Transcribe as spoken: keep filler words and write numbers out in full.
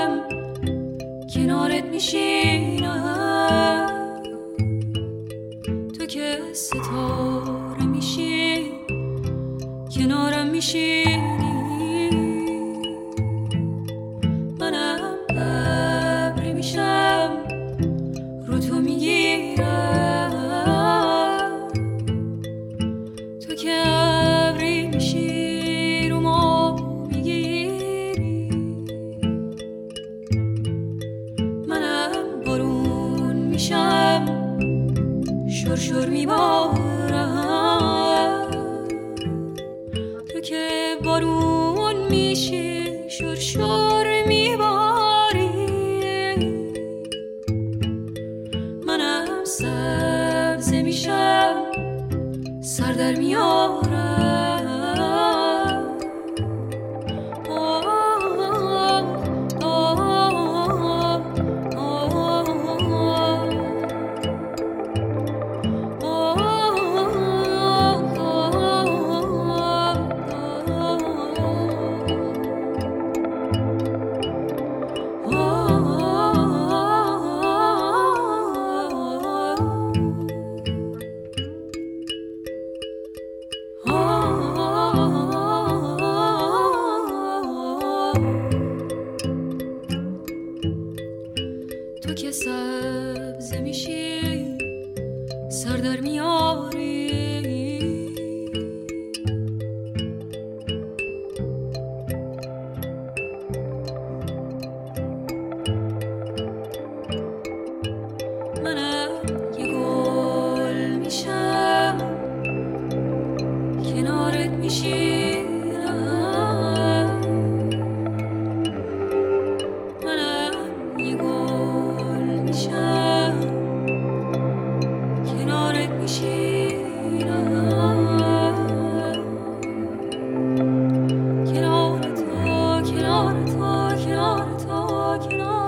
میشم کنارت میشینم تو که ستاره میشی کنارم میشینی منم ابری میشم رو تو میگیرم تو که ابری میشی رو ما میگیری منم بارون میشم شور شور میبارم تو که بارون میشی شور شور میباری منم سبزه میشم سر در میارم آه آه آه تو که سبزه میشی سر در میاری منم یه گل میشم کنارت میشینم منم یه گل میشم کنارت میشینم کنار تو کنار تو کنار تو کنار